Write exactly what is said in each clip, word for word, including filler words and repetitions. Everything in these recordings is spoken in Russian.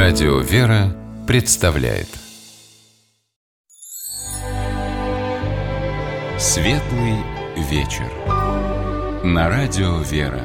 Радио «Вера» представляет Светлый вечер на Радио «Вера».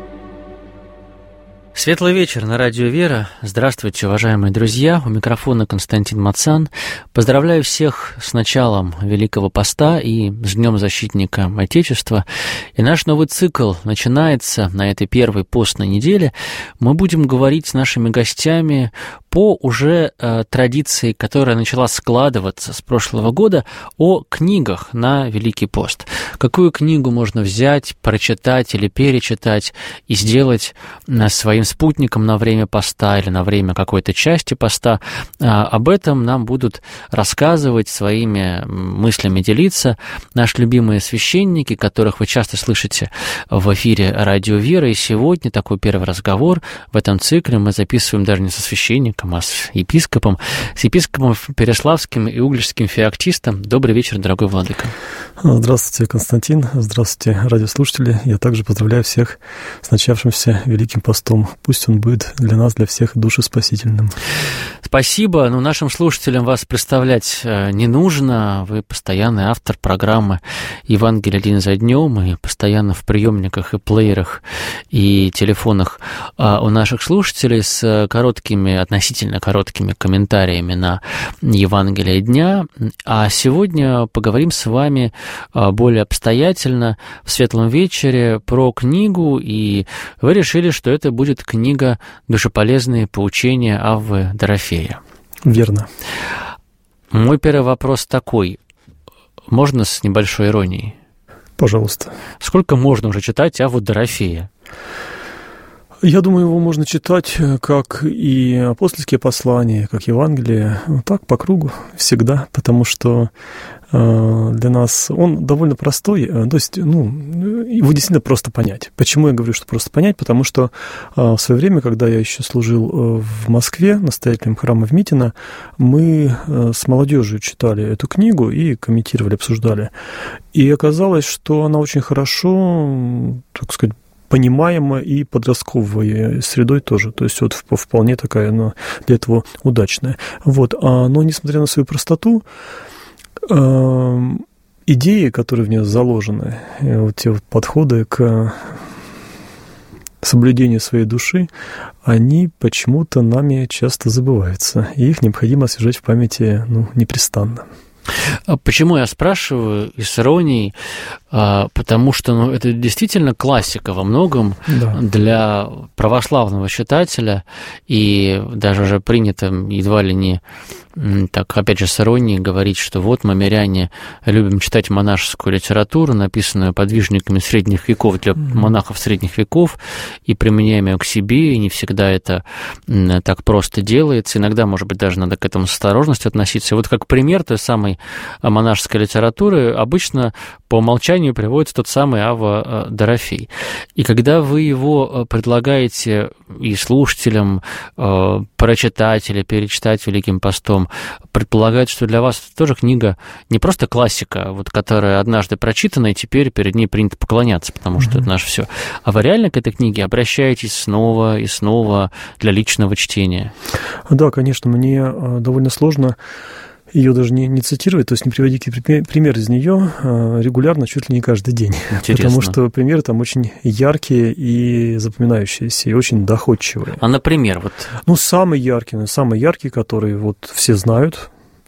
Светлый вечер на Радио «Вера». Здравствуйте, уважаемые друзья. У микрофона Константин Мацан. Поздравляю всех с началом Великого Поста и с Днем Защитника Отечества. И наш новый цикл начинается на этой первой постной неделе. Мы будем говорить с нашими гостями по уже э, традиции, которая начала складываться с прошлого года, о книгах на Великий пост. Какую книгу можно взять, прочитать или перечитать и сделать э, своим спутником на время поста или на время какой-то части поста. А, об этом нам будут рассказывать, своими мыслями делиться наши любимые священники, которых вы часто слышите в эфире Радио «Вера». И сегодня такой первый разговор в этом цикле мы записываем даже не со священником, а с епископом, с епископом Переславским и Угличским феоктистом. Добрый вечер, дорогой владыка. Здравствуйте, Константин. Здравствуйте, радиослушатели. Я также поздравляю всех с начавшимся Великим постом. Пусть он будет для нас, для всех душеспасительным. Спасибо. Ну, нашим слушателям вас представлять не нужно. Вы постоянный автор программы «Евангелие день за днем», и постоянно в приемниках и плеерах и телефонах у наших слушателей с короткими, относительно короткими комментариями на Евангелие дня. А сегодня поговорим с вами более обстоятельно в светлом вечере про книгу, и вы решили, что это будет книга «Душеполезные поучения Аввы Дорофея». Верно. Мой первый вопрос такой. Можно с небольшой иронией? Пожалуйста. Сколько можно уже читать Авву Дорофея? Я думаю, его можно читать как и апостольские послания, как Евангелие, так по кругу всегда, потому что для нас он довольно простой, то есть, ну, его действительно просто понять. Почему я говорю, что просто понять? Потому что в свое время, когда я еще служил в Москве, настоятелем храма в Митино, мы с молодежью читали эту книгу и комментировали, обсуждали. И оказалось, что она очень хорошо, так сказать, понимаемая и подростковой средой тоже. То есть вот вполне такая, ну, для этого удачная. Вот. Но несмотря на свою простоту, идеи, которые в ней заложены, вот те вот подходы к соблюдению своей души, они почему-то нами часто забываются, и их необходимо освежать в памяти, ну, непрестанно. Почему я спрашиваю и с иронией? Потому что, ну, это действительно классика во многом, да, для православного читателя, и даже уже принято едва ли не, так, опять же, с иронией говорить, что вот мы, миряне, любим читать монашескую литературу, написанную подвижниками средних веков для mm-hmm. монахов средних веков, и применяем ее к себе, и не всегда это так просто делается. Иногда, может быть, даже надо к этому с осторожностью относиться. И вот как пример той самой монашеской литературы обычно по умолчанию приводится тот самый Авва Дорофей. И когда вы его предлагаете и слушателям э, прочитать или перечитать Великим постом, предполагает, что для вас это тоже книга не просто классика, вот, которая однажды прочитана, и теперь перед ней принято поклоняться, потому что mm-hmm. это наше все. А вы реально к этой книге обращаетесь снова и снова для личного чтения? Да, конечно, мне довольно сложно ее даже не, не цитировать, то есть не приводить пример из нее регулярно, чуть ли не каждый день. Интересно. Потому что примеры там очень яркие и запоминающиеся, и очень доходчивые. А, например, вот... Ну, самый яркий, самый яркий, который вот все знают,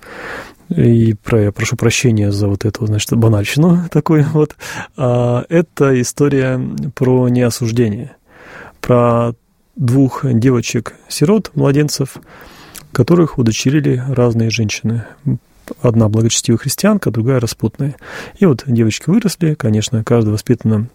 и про, я прошу прощения за вот эту, значит, банальщину такую вот, это история про неосуждение, про двух девочек-сирот, младенцев, которых удочерили разные женщины. Одна благочестивая христианка, другая распутная. И вот девочки выросли, конечно, каждая воспитана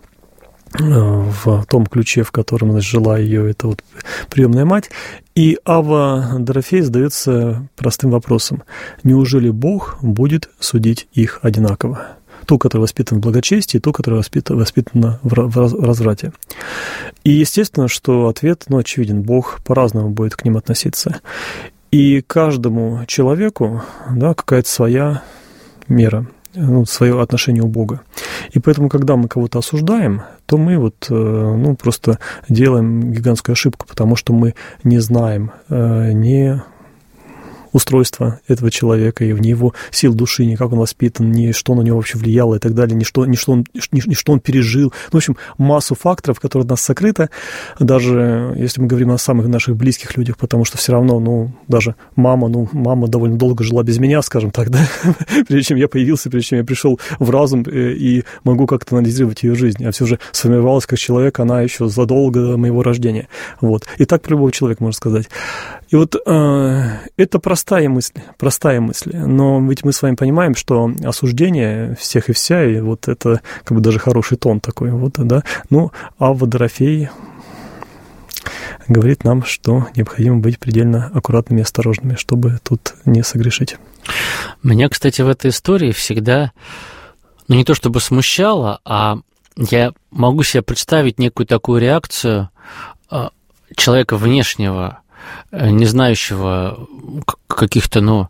в том ключе, в котором, значит, жила ее эта вот приемная мать. И Авва Дорофей задается простым вопросом: неужели Бог будет судить их одинаково? Ту, которая воспитана в благочестии, и ту, которая воспитана в разврате. И естественно, что ответ, ну, очевиден: Бог по-разному будет к ним относиться. И каждому человеку, да, какая-то своя мера, ну, свое отношение у Бога. И поэтому, когда мы кого-то осуждаем, то мы вот, ну, просто делаем гигантскую ошибку, потому что мы не знаем ни устройства этого человека, и в него сил души, ни как он воспитан, ни что на него вообще влияло и так далее, ни что, ни что, он, ни, ни что он пережил. Ну, в общем, массу факторов, которые от нас сокрыты, даже если мы говорим о самых наших близких людях, потому что все равно, ну, даже мама, ну, мама довольно долго жила без меня, скажем так, да, прежде чем я появился, прежде чем я пришел в разум и могу как-то анализировать ее жизнь, а все же сформировалась как человек, она еще задолго до моего рождения. Вот. И так про любого человека можно сказать. И вот э, это простая мысль, простая мысль, но ведь мы с вами понимаем, что осуждение всех и вся, и вот это как бы даже хороший тон такой, вот, да. Ну, Авва Дорофей говорит нам, что необходимо быть предельно аккуратными и осторожными, чтобы тут не согрешить. Меня, кстати, в этой истории всегда, ну, не то чтобы смущало, а я могу себе представить некую такую реакцию человека внешнего, не знающего каких-то, ну,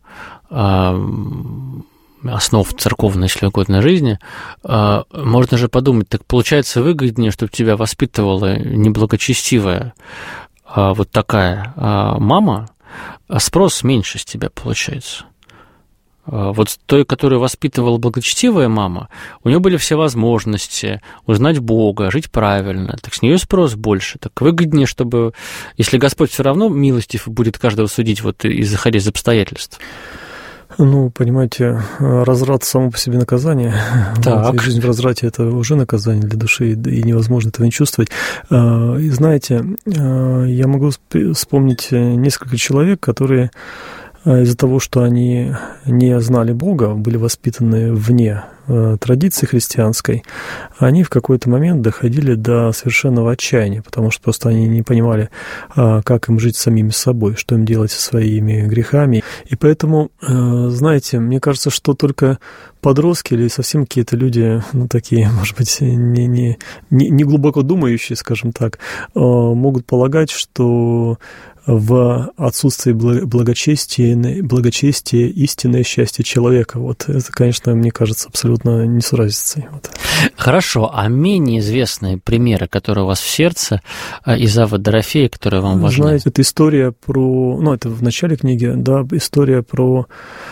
основ церковной, если угодно, жизни, можно же подумать, так получается выгоднее, чтобы тебя воспитывала неблагочестивая вот такая мама, а спрос меньше с тебя получается. Вот той, которую воспитывала благочестивая мама, у нее были все возможности узнать Бога, жить правильно, так с нее спрос больше, так выгоднее, чтобы, если Господь все равно милостив будет каждого судить, вот исходя из обстоятельств. Ну, понимаете, разврат само по себе наказание. Так. Вот, и жизнь в разврате – это уже наказание для души, и невозможно этого не чувствовать. И знаете, я могу вспомнить несколько человек, которые из-за того, что они не знали Бога, были воспитаны вне традиции христианской, они в какой-то момент доходили до совершенного отчаяния, потому что просто они не понимали, как им жить самими собой, что им делать со своими грехами. И поэтому, знаете, мне кажется, что только подростки или совсем какие-то люди, ну, такие, может быть, не, не, не глубоко думающие, скажем так, могут полагать, что в отсутствии благочестия, благочестия истинное счастье человека. Вот это, конечно, мне кажется, абсолютно несуразицей. Вот. Хорошо, а менее известные примеры, которые у вас в сердце из Аввы Дорофея, которые вам важны? Знаете, это история про... Ну, это в начале книги, да, история про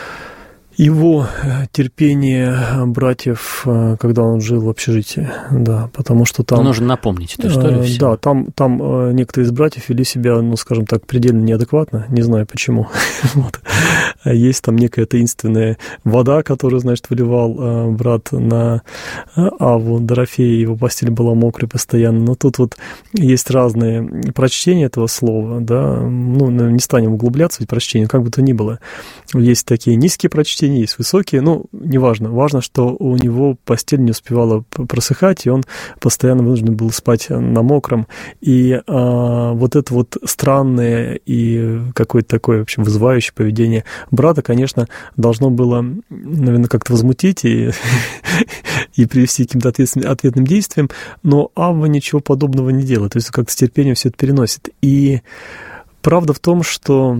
его терпение братьев, когда он жил в общежитии, да, потому что там... Нужно напомнить эту историю всем. Да, там, там некоторые из братьев вели себя, ну, скажем так, предельно неадекватно, не знаю почему. Вот. Есть там некая таинственная вода, которую, значит, выливал брат на Авву Дорофея, его постель была мокрой постоянно, но тут вот есть разные прочтения этого слова, да, ну, не станем углубляться в прочтение, как бы то ни было. Есть такие низкие прочтения, есть высокие, ну, неважно. Важно, что у него постель не успевала просыхать, и он постоянно вынужден был спать на мокром. И а, вот это вот странное и какое-то такое, в общем, вызывающее поведение брата, конечно, должно было, наверное, как-то возмутить и, и привести к каким-то ответным действиям, но Авва ничего подобного не делает, то есть как-то с терпением все это переносит. И правда в том, что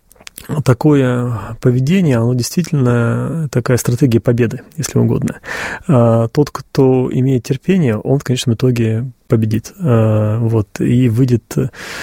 такое поведение, оно действительно такая стратегия победы, если угодно. Тот, кто имеет терпение, он в конечном итоге победит. Вот, и выйдет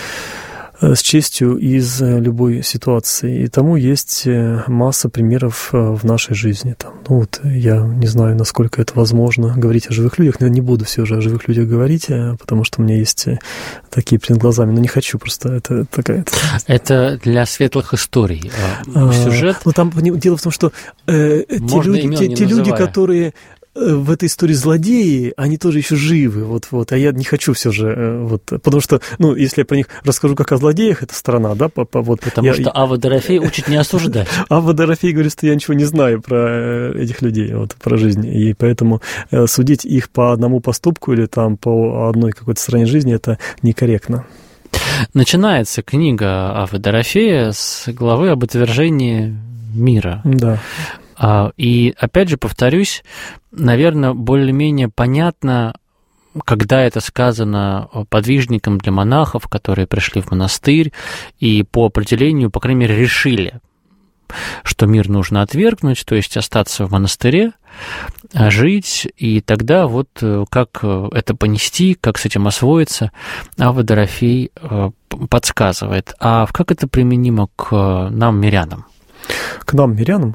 с честью из любой ситуации. И тому есть масса примеров в нашей жизни. Там, ну вот я не знаю, насколько это возможно говорить о живых людях, но я не буду все же о живых людях говорить, потому что у меня есть такие перед глазами, но не хочу просто. Это такая... Это для светлых историй. А, сюжет... Ну там дело в том, что э, те, люди, те, те люди, которые в этой истории злодеи, они тоже еще живы, вот, вот, а я не хочу все же, вот, потому что, ну, если я про них расскажу как о злодеях, это сторона, да, по, по, вот. Потому я, что Авва Дорофей учит не осуждать. Авва Дорофей говорит, что я ничего не знаю про этих людей, вот, про жизнь, и поэтому судить их по одному поступку или там по одной какой-то стороне жизни, это некорректно. Начинается книга Аввы Дорофея с главы об отвержении мира. Да. И, опять же, повторюсь, наверное, более-менее понятно, когда это сказано подвижникам для монахов, которые пришли в монастырь и по определению, по крайней мере, решили что мир нужно отвергнуть, то есть остаться в монастыре, жить, и тогда вот как это понести, как с этим освоиться, Авва Дорофей подсказывает. А как это применимо к нам, мирянам? К нам, мирянам?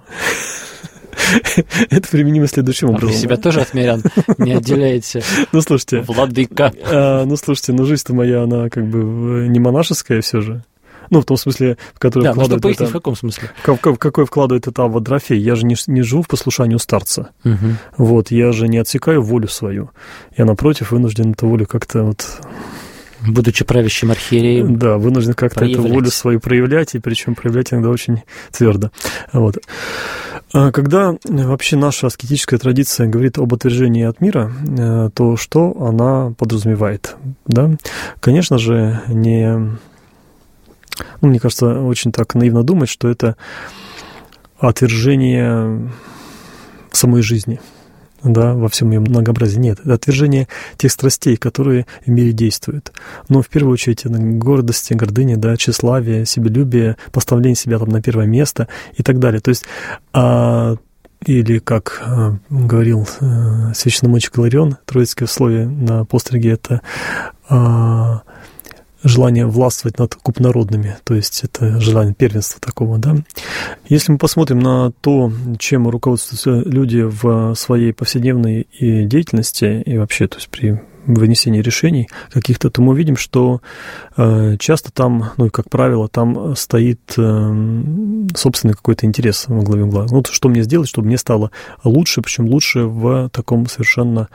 Это применимо следующим образом. Вы себя тоже от мирян не отделяете? Ну, слушайте. Владыка. Ну, слушайте, ну, жизнь-то моя, она как бы не монашеская все же. Ну, в том смысле, в который да, вкладывает... Да, ну, что пояснить, это, в каком смысле? В, в, в какой вкладывает это Авва Дорофей. Я же не, не живу в послушании у старца. Угу. Вот, я же не отсекаю волю свою. Я, напротив, вынужден эту волю как-то вот... Будучи правящим архиереем. Да, вынужден как-то проявлять. Эту волю свою проявлять, и причем проявлять иногда очень твердо. Вот. Когда вообще наша аскетическая традиция говорит об отвержении от мира, то что она подразумевает? Да? Конечно же, не... Ну, мне кажется, очень так наивно думать, что это отвержение самой жизни. Да, во всем ее многообразии. Нет, это отвержение тех страстей, которые в мире действуют. Но в первую очередь гордости, гордыни, да, тщеславие, себелюбие, поставление себя там на первое место и так далее. То есть, а, или, как а, говорил а, священномученик Иларион, троицкое слове на постриге, это а, желание властвовать над купнородными, то есть это желание первенства такого, да. Если мы посмотрим на то, чем руководствуются люди в своей повседневной деятельности и вообще, то есть при вынесении решений каких-то, то мы увидим, что э, часто там, ну и как правило, там стоит э, собственный какой-то интерес во главе угла. Ну, что мне сделать, чтобы мне стало лучше, причем лучше в таком совершенно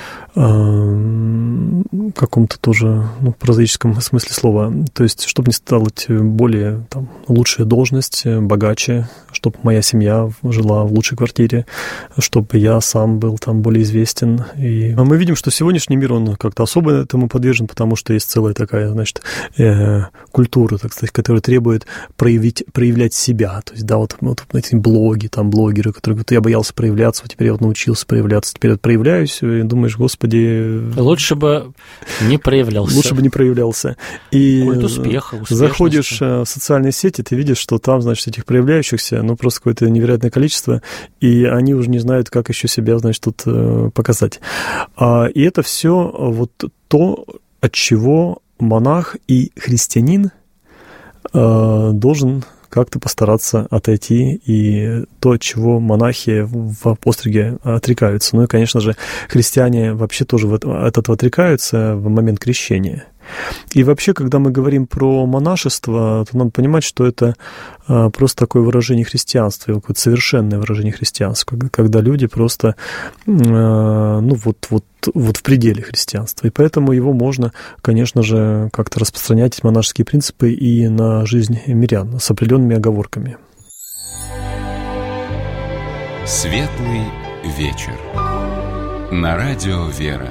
каком-то тоже, ну, прозаическом смысле слова. То есть, чтобы мне стала более там, лучшая должность, богаче, чтобы моя семья жила в лучшей квартире, чтобы я сам был там более известен. И мы видим, что сегодняшний мир, он как-то особо этому подвержен, потому что есть целая такая, значит, э, культура, так сказать, которая требует проявить, проявлять себя. То есть, да, вот, вот эти блоги, там, блогеры, которые говорят, я боялся проявляться, вот теперь я вот научился проявляться, теперь вот проявляюсь, и думаешь, господи, лучше бы не проявлялся. Лучше бы не проявлялся. И культ успеха, успешности. Заходишь в социальные сети, ты видишь, что там, значит, этих проявляющихся, ну, просто какое-то невероятное количество, и они уже не знают, как еще себя, значит, тут показать. И это все вот то, от чего монах и христианин должен как-то постараться отойти, и то, от чего монахи в постриге отрекаются. Ну и, конечно же, христиане вообще тоже от этого отрекаются в момент крещения. И вообще, когда мы говорим про монашество, то надо понимать, что это просто такое выражение христианства, какое-то совершенное выражение христианства, когда люди просто, ну, вот, вот, вот в пределе христианства. И поэтому его можно, конечно же, как-то распространять, эти монашеские принципы, и на жизнь мирян с определенными оговорками. Светлый вечер. На радио «Вера».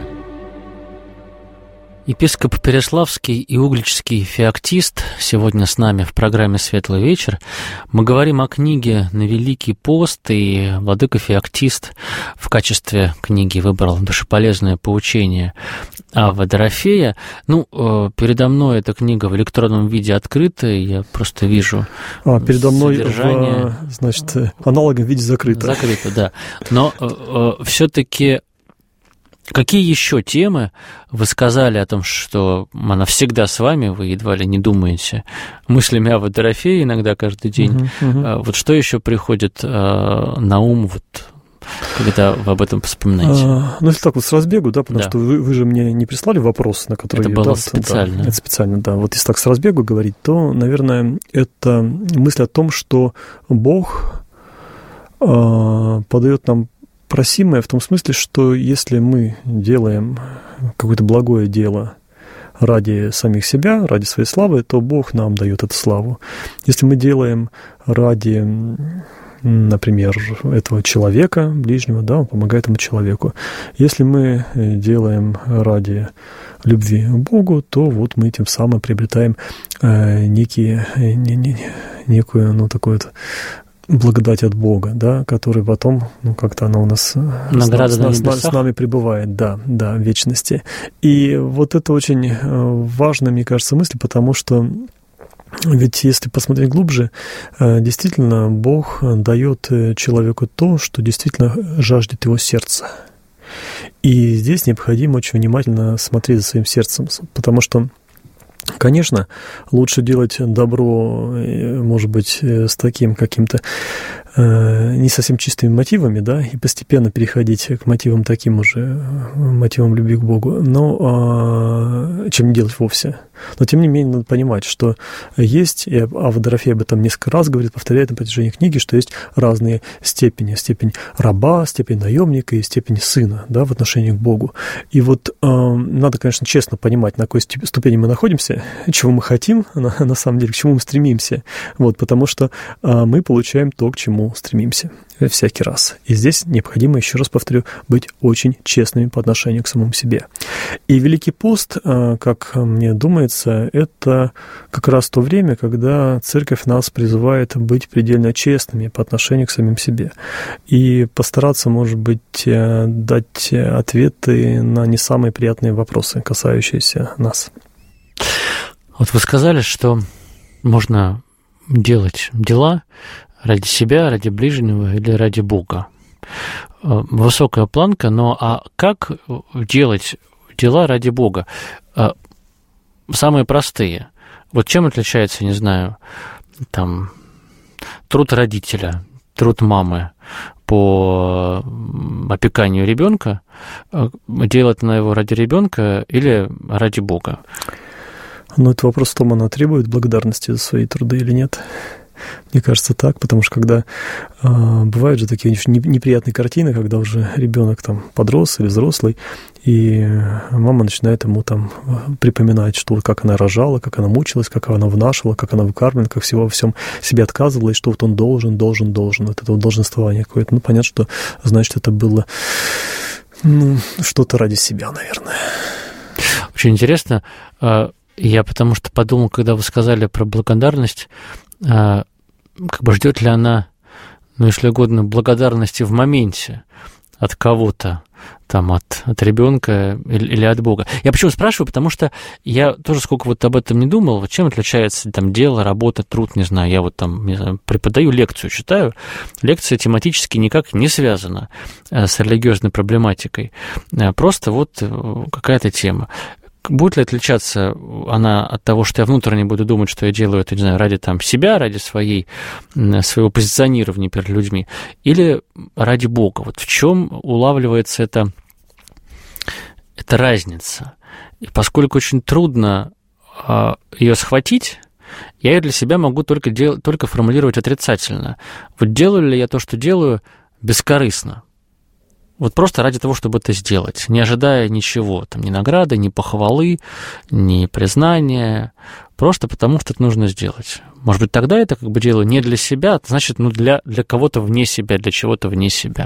Епископ Переславский и Угличский феоктист сегодня с нами в программе «Светлый вечер». Мы говорим о книге «На Великий пост», и владыка феоктист в качестве книги выбрал «Душеполезное поучение Аввы Дорофея». Ну, передо мной эта книга в электронном виде открыта, и я просто вижу а, передо мной содержание... в, значит, аналогом в виде закрыто. Закрыто, да. Но э, все-таки... Какие еще темы вы сказали о том, что она всегда с вами, вы едва ли не думаете мыслями Аввы Дорофея иногда каждый день? Uh-huh, uh-huh. Вот что еще приходит на ум, вот, когда вы об этом вспоминаете? А, ну, если так вот с разбегу, да, потому да. что вы, вы же мне не прислали вопрос, на который... Это я, было да, специально. Да, это специально, да. Вот если так с разбегу говорить, то, наверное, это мысль о том, что Бог э, подает нам просимое в том смысле, что если мы делаем какое-то благое дело ради самих себя, ради своей славы, то Бог нам дает эту славу. Если мы делаем ради, например, этого человека, ближнего, да, он помогает этому человеку. Если мы делаем ради любви к Богу, то вот мы тем самым приобретаем некие, некую, ну, такое вот благодать от Бога, да, который потом, ну, как-то она у нас с, с, с, с нами пребывает, да, да, в вечности. И вот это очень важная, мне кажется, мысль, потому что Ведь если посмотреть глубже, действительно, Бог дает человеку то, что действительно жаждет его сердца. И здесь необходимо очень внимательно смотреть за своим сердцем, потому что, конечно, лучше делать добро, может быть, с таким каким-то э, не совсем чистыми мотивами, да, и постепенно переходить к мотивам таким уже, мотивам любви к Богу, но э, чем не делать вовсе. Но, тем не менее, надо понимать, что есть, и Ава Дорофей об этом несколько раз говорит, повторяет на протяжении книги, что есть разные степени. Степень раба, степень наемника и степень сына, да, в отношении к Богу. И вот э, надо, конечно, честно понимать, на какой ступени мы находимся, чего мы хотим, на, на самом деле, к чему мы стремимся. Вот, потому что э, мы получаем то, к чему стремимся всякий раз. И здесь необходимо, еще раз повторю, быть очень честными по отношению к самому себе. И Великий пост, э, как мне думается, это как раз то время, когда Церковь нас призывает быть предельно честными по отношению к самим себе и постараться, может быть, дать ответы на не самые приятные вопросы, касающиеся нас. Вот вы сказали, что можно делать дела ради себя, ради ближнего или ради Бога. Высокая планка, но а как делать дела ради Бога? Самые простые. Вот чем отличается, не знаю, там, труд родителя, труд мамы по опеканию ребенка, делать на его ради ребенка или ради Бога? Ну, это вопрос в том, она требует благодарности за свои труды или нет. Мне кажется, так, потому что когда э, бывают же такие неприятные картины, когда уже ребенок там подрос или взрослый, и мама начинает ему там припоминать, что как она рожала, как она мучилась, как она внашивала, как она выкармливала, как всего во всем себе отказывала, и что вот он должен, должен, должен, вот это вот долженствование какое-то. Ну, понятно, что, значит, это было, ну, что-то ради себя, наверное. Очень интересно. Я потому что подумал, когда вы сказали про благодарность, как бы ждет ли она, ну, если угодно, благодарности в моменте от кого-то, там, от, от ребенка или, или от Бога. Я почему спрашиваю, потому что я тоже сколько вот об этом не думал, вот чем отличается там дело, работа, труд, не знаю, я вот там, не знаю, преподаю лекцию, читаю, лекция тематически никак не связана с религиозной проблематикой, просто вот какая-то тема. Будет ли отличаться она от того, что я внутренне буду думать, что я делаю это, не знаю, ради там себя, ради своей, своего позиционирования перед людьми, или ради Бога? Вот в чем улавливается эта, эта разница? И поскольку очень трудно ее схватить, я ее для себя могу только, дел, только формулировать отрицательно. Вот делаю ли я то, что делаю, бескорыстно? Вот просто ради того, чтобы это сделать, не ожидая ничего, там, ни награды, ни похвалы, ни признания, просто потому, что это нужно сделать. Может быть, тогда это как бы делаю не для себя, значит, ну, для, для кого-то вне себя, для чего-то вне себя.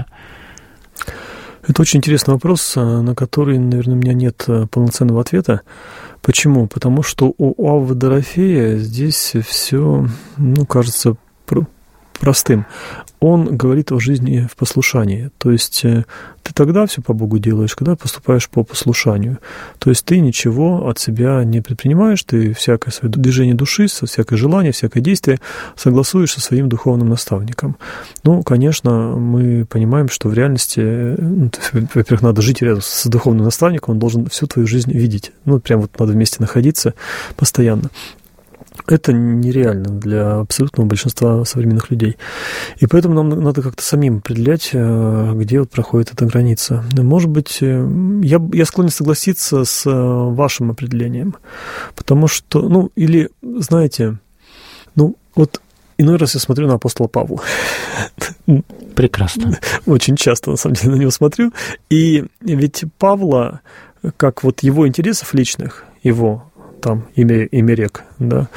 Это очень интересный вопрос, на который, наверное, у меня нет полноценного ответа. Почему? Потому что у Аввы Дорофея здесь все, ну, кажется, простым. Он говорит о жизни в послушании. То есть ты тогда все по Богу делаешь, когда поступаешь по послушанию. То есть ты ничего от себя не предпринимаешь, ты всякое свое движение души, всякое желание, всякое действие согласуешь со своим духовным наставником. Ну, конечно, мы понимаем, что в реальности, ну, во-первых, надо жить рядом с духовным наставником, он должен всю твою жизнь видеть. Ну, прям вот надо вместе находиться постоянно. Это нереально для абсолютного большинства современных людей. И поэтому нам надо как-то самим определять, где вот проходит эта граница. Может быть, я, я склонен согласиться с вашим определением, потому что, ну, или, знаете, ну, вот иной раз я смотрю на апостола Павла. Прекрасно. Очень часто, на самом деле, на него смотрю. И ведь Павла, как вот его интересов личных, его там Имерек, да,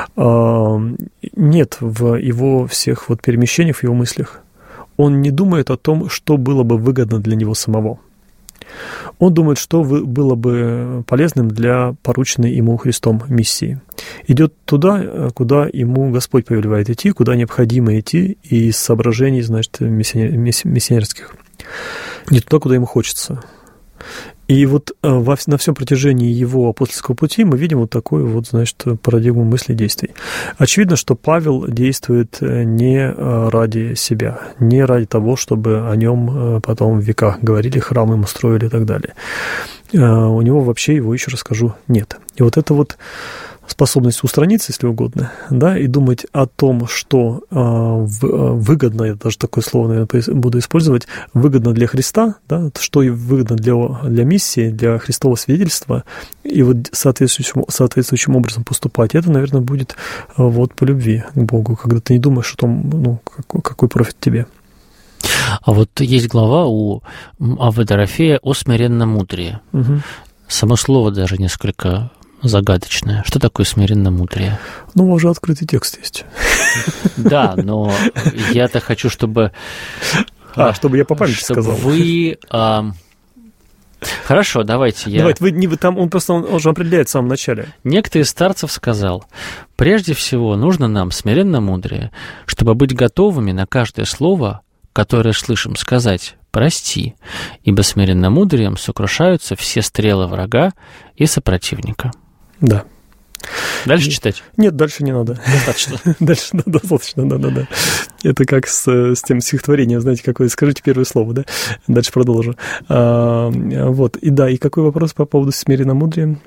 нет в его всех вот перемещениях, в его мыслях. Он не думает о том, что было бы выгодно для него самого. Он думает, что было бы полезным для порученной ему Христом миссии. Идет туда, куда ему Господь повелевает идти, куда необходимо идти, и из соображений, значит, миссионерских. Не туда, куда ему хочется. И вот во, на всем протяжении его апостольского пути мы видим вот такую вот, значит, парадигму мыслей и действий. Очевидно, что Павел действует не ради себя, не ради того, чтобы о нем потом в веках говорили, храм ему строили и так далее. У него вообще, его еще расскажу, нет. И вот это вот способность устраниться, если угодно, да, и думать о том, что э, выгодно, я даже такое слово, наверное, буду использовать, выгодно для Христа, да, что выгодно для, для миссии, для Христового свидетельства, и вот соответствующим, соответствующим образом поступать, это, наверное, будет э, вот по любви к Богу, когда ты не думаешь о том, ну, какой, какой профит тебе. А вот есть глава у Аввы Дорофея о смиренномудрии. Угу. Само слово даже несколько загадочное. Что такое смиренномудрие? Ну, уже открытый текст есть. Да, но я-то хочу, чтобы... А, чтобы я по памяти чтобы сказал. Вы... А... Хорошо, давайте я... Давайте, вы, не, вы там, он просто он, он же определяет в самом начале. Некто из старцев сказал: прежде всего нужно нам смиренномудрие, чтобы быть готовыми на каждое слово, которое слышим, сказать «прости», ибо смиренномудрием сокрушаются все стрелы врага и сопротивника. Да. Дальше читать? Нет, дальше не надо. Достаточно. Дальше достаточно, да-да-да. Это как с, с тем стихотворением, знаете, какое, скажите первое слово, да? Дальше продолжу. А, вот, и да, и какой вопрос по поводу смиренномудрия?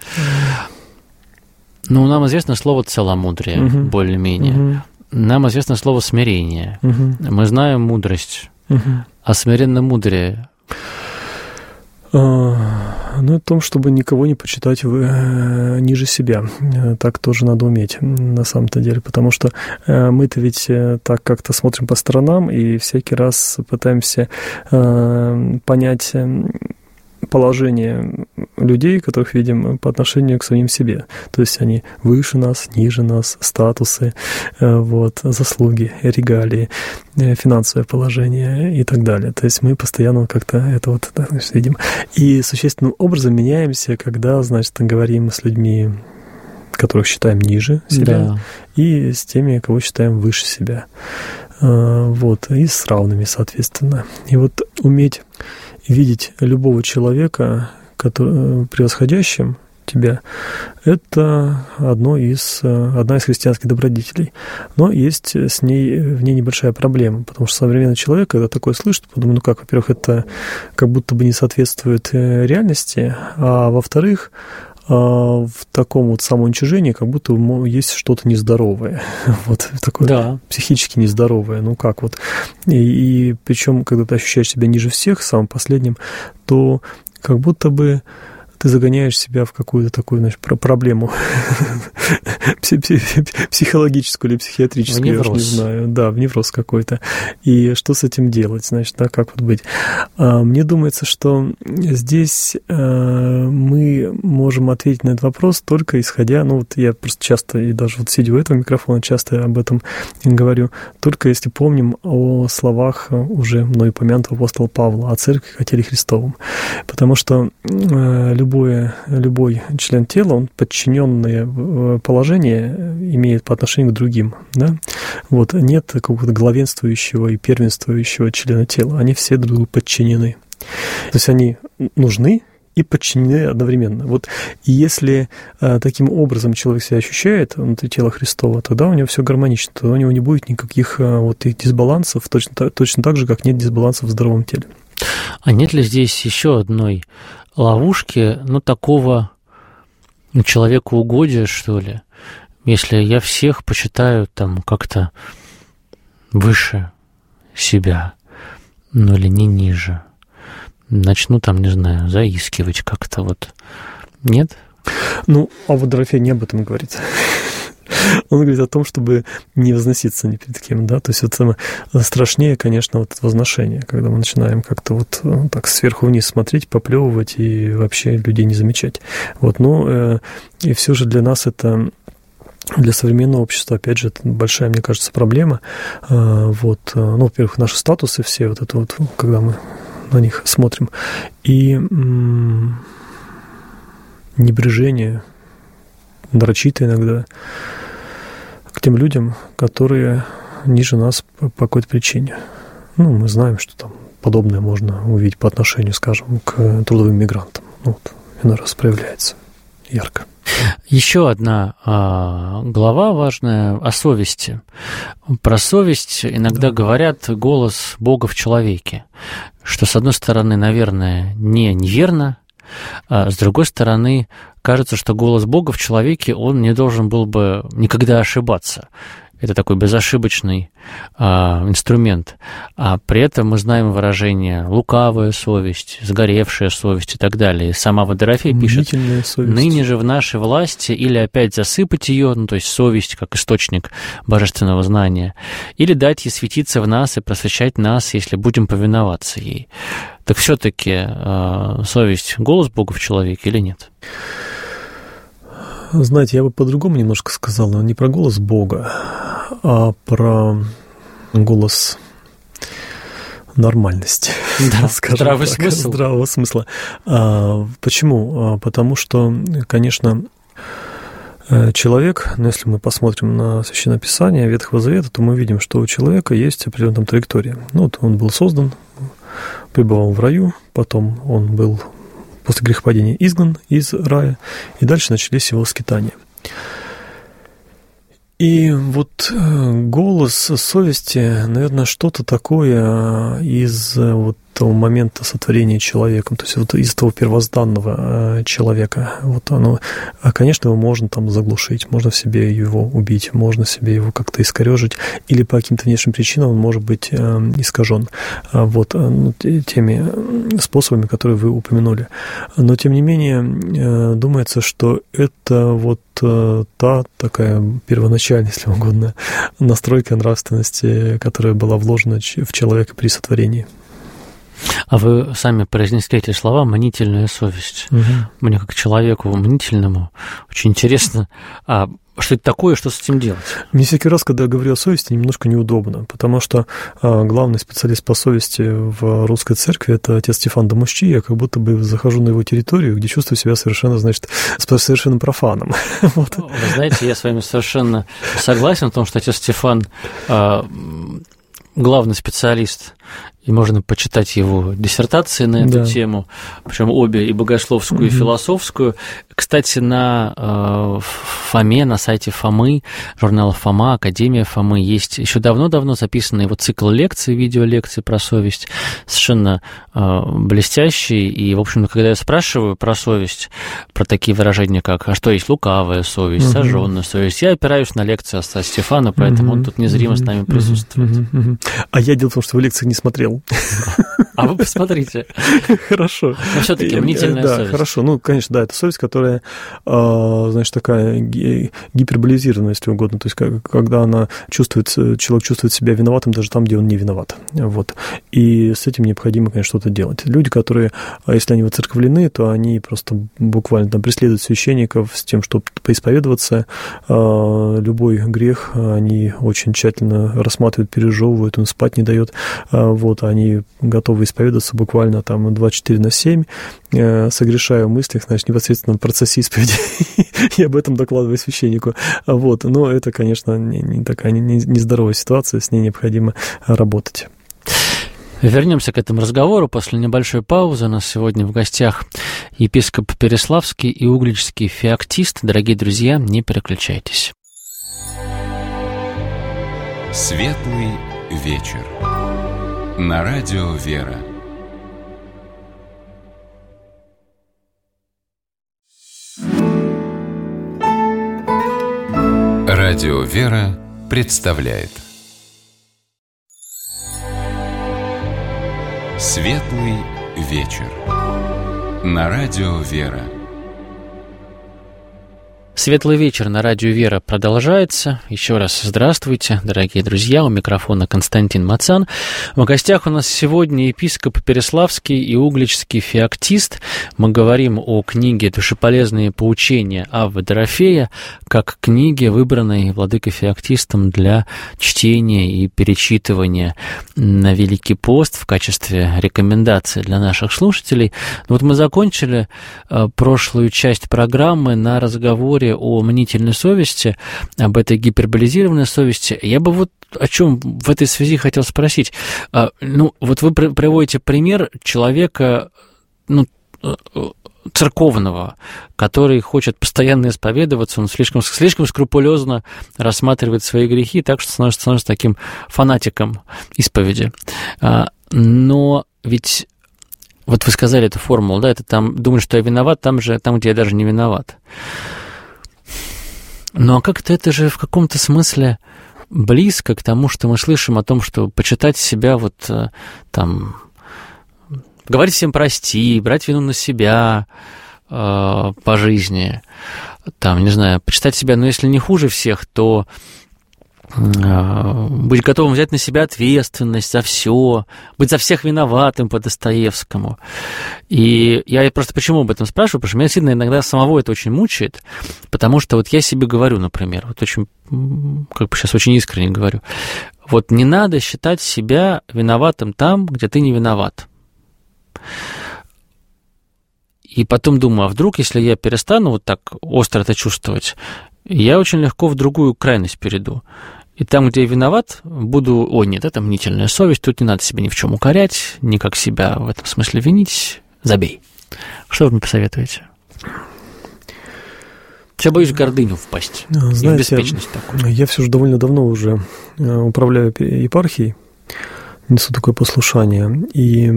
Ну, нам известно слово «целомудрие», угу. более-менее. Угу. Нам известно слово «смирение». Угу. Мы знаем мудрость. Угу. А смиренномудрие... Ну, о том, чтобы никого не почитать ниже себя. Так тоже надо уметь, на самом-то деле, потому что мы-то ведь так как-то смотрим по сторонам и всякий раз пытаемся понять положение людей, которых видим по отношению к самим себе. То есть они выше нас, ниже нас, статусы, вот, заслуги, регалии, финансовое положение и так далее. То есть мы постоянно как-то это вот, да, значит, видим. И существенным образом меняемся, когда, значит, говорим с людьми, которых считаем ниже себя, да, и с теми, кого считаем выше себя. Вот, и с равными, соответственно. И вот уметь видеть любого человека, который, превосходящим тебя, это одно из, одна из христианских добродетелей. Но есть с ней, в ней небольшая проблема, потому что современный человек, когда такое слышит, подумает, ну как, во-первых, это как будто бы не соответствует реальности, а во-вторых, в таком вот самоуничижении как будто есть что-то нездоровое, вот такое, да, психически нездоровое, ну как вот, и, и причем, когда ты ощущаешь себя ниже всех, самым последним, то как будто бы ты загоняешь себя в какую-то такую, значит, проблему психологическую или психиатрическую, я уж не знаю. Да, в невроз какой-то. И что с этим делать, значит, да, как вот быть? Мне думается, что здесь мы можем ответить на этот вопрос только исходя, ну вот я просто часто, и даже вот сидя у этого микрофона, часто об этом говорю, только если помним о словах уже мной упомянутого апостола Павла о церкви как о теле Христовом. Потому что любой Любое, любой член тела, он подчиненное положение имеет по отношению к другим. Да? Вот, нет какого-то главенствующего и первенствующего члена тела. Они все друг другу подчинены. То есть они нужны и подчинены одновременно. Вот, и если а, таким образом человек себя ощущает внутри тела Христова, тогда у него все гармонично, тогда у него не будет никаких а, вот, дисбалансов, точно, точно так же, как нет дисбалансов в здоровом теле. А нет ли здесь еще одной ловушки, ну, такого ну, человекоугодия, что ли? Если я всех почитаю там как-то выше себя, ну, или не ниже, начну там, не знаю, заискивать как-то вот. Нет? Ну, а вот Дорофей не об этом говорит. Он говорит о том, чтобы не возноситься ни перед кем, да, то есть это страшнее, конечно, вот возношение, когда мы начинаем как-то вот так сверху вниз смотреть, поплевывать и вообще людей не замечать. Вот, ну, э, и все же для нас это, для современного общества, опять же, это большая, мне кажется, проблема. Э, вот, ну, во-первых, наши статусы все, вот это вот, когда мы на них смотрим, и м- небрежение, нарочито иногда, к тем людям, которые ниже нас по, по какой-то причине. Ну, мы знаем, что там подобное можно увидеть по отношению, скажем, к трудовым мигрантам. ну, вот, иной раз проявляется ярко. Еще одна а, глава важная о совести. Про совесть иногда да. говорят голос Бога в человеке, что, с одной стороны, наверное, не неверно, а с другой стороны, кажется, что голос Бога в человеке, он не должен был бы никогда ошибаться. Это такой безошибочный а, инструмент. А при этом мы знаем выражение «лукавая совесть», «сгоревшая совесть» и так далее. Сама Водорафей пишет «ныне же в нашей власти или опять засыпать ее, ну, то есть совесть как источник божественного знания, или дать ей светиться в нас и просвещать нас, если будем повиноваться ей». Так все-таки а, совесть – голос Бога в человеке или нет? Знаете, я бы по-другому немножко сказал, но не про голос Бога, а про голос нормальности. Да, здравый так, смысл. Здравого смысла. А, почему? А, потому что, конечно, человек, ну, если мы посмотрим на Священное Писание Ветхого Завета, то мы видим, что у человека есть определенная там траектория. Ну, вот он был создан, пребывал в раю, потом он был после грехопадения изгнан из рая, и дальше начались его скитания. И вот голос совести, наверное, что-то такое из вот того момента сотворения человеком, то есть вот из того первозданного человека. Вот оно, конечно, его можно там заглушить, можно в себе его убить, можно в себе его как-то искорежить, или по каким-то внешним причинам он может быть искажен вот, ну, теми способами, которые вы упомянули. Но, тем не менее, думается, что это вот та такая первоначальная, если угодно, настройка нравственности, которая была вложена в человека при сотворении. А вы сами произнесли эти слова «мнительная совесть». Угу. Мне, как человеку мнительному, очень интересно, а что это такое, что с этим делать? Мне всякий раз, когда я говорю о совести, немножко неудобно, потому что а, главный специалист по совести в русской церкви – это отец Стефан Домусчи. Я как будто бы захожу на его территорию, где чувствую себя совершенно, значит, совершенно профаном. Вот. Вы знаете, я с вами совершенно согласен в том, что отец Стефан а, главный специалист, и можно почитать его диссертации на эту да. тему, причем обе, и богословскую, mm-hmm. и философскую. Кстати, на э, Фоме, на сайте Фомы, журнала Фома, Академия Фомы, есть еще давно-давно записанный его цикл лекций, видеолекций про совесть, совершенно э, блестящий. И, в общем-то, когда я спрашиваю про совесть, про такие выражения, как «а что есть лукавая совесть», mm-hmm. «сожженная совесть», я опираюсь на лекцию отца Стефана, поэтому mm-hmm. он тут незримо mm-hmm. с нами присутствует. Mm-hmm. А я дело в том, что в лекциях не смотрел. А вы посмотрите. Хорошо. Но все-таки мнительная да, совесть. Хорошо. Ну, конечно, да, это совесть, которая, значит, такая гиперболизированная, если угодно. То есть, когда она чувствует, человек чувствует себя виноватым даже там, где он не виноват. Вот. И с этим необходимо, конечно, что-то делать. Люди, которые, если они воцерковлены, то они просто буквально там преследуют священников с тем, чтобы поисповедоваться. Любой грех они очень тщательно рассматривают, пережевывают, он спать не дает. Вот, они готовы исповедоваться буквально там двадцать четыре на семь, согрешая в мыслях, значит, непосредственно в процессе исповеди, и об этом докладывая священнику. Вот, но это, конечно, не, не такая нездоровая ситуация, с ней необходимо работать. Вернемся к этому разговору после небольшой паузы. У нас сегодня в гостях епископ Переславский и Угличский феоктист. Дорогие друзья, не переключайтесь. Светлый вечер. На радио «Вера». Радио «Вера» представляет Светлый вечер. На радио «Вера». Светлый вечер на радио «Вера» продолжается. Еще раз здравствуйте, дорогие друзья. У микрофона Константин Мацан. В гостях у нас сегодня епископ Переславский и Угличский феоктист. Мы говорим о книге «Душеполезные поучения Аввы Дорофея», как книге, выбранной владыкой феоктистом для чтения и перечитывания на Великий пост в качестве рекомендации для наших слушателей. Вот мы закончили прошлую часть программы на разговоре о мнительной совести, об этой гиперболизированной совести. Я бы вот о чем в этой связи хотел спросить. Ну, вот вы приводите пример человека, ну, церковного, который хочет постоянно исповедоваться, он слишком, слишком скрупулезно рассматривает свои грехи, так что становится, становится таким фанатиком исповеди. Но ведь вот вы сказали эту формулу, да, это там, думаю, что я виноват там же, там, где я даже не виноват. Ну, а как-то это же в каком-то смысле близко к тому, что мы слышим о том, что почитать себя вот там, говорить всем прости, брать вину на себя э, по жизни, там, не знаю, почитать себя, но если не хуже всех, то быть готовым взять на себя ответственность за все, быть за всех виноватым по Достоевскому. И я просто почему об этом спрашиваю? Потому что меня сильно иногда самого это очень мучает, потому что вот я себе говорю, например, вот очень, как бы сейчас очень искренне говорю, вот не надо считать себя виноватым там, где ты не виноват. И потом думаю, а вдруг, если я перестану вот так остро это чувствовать, я очень легко в другую крайность перейду. И там, где я виноват, буду... Ой, нет, это мнительная совесть, тут не надо себя ни в чем укорять, никак себя в этом смысле винить. Забей. Что вы мне посоветуете? Я боюсь в гордыню впасть. Знаете, и в беспечность такую. Я все же довольно давно уже управляю епархией, несу такое послушание, и...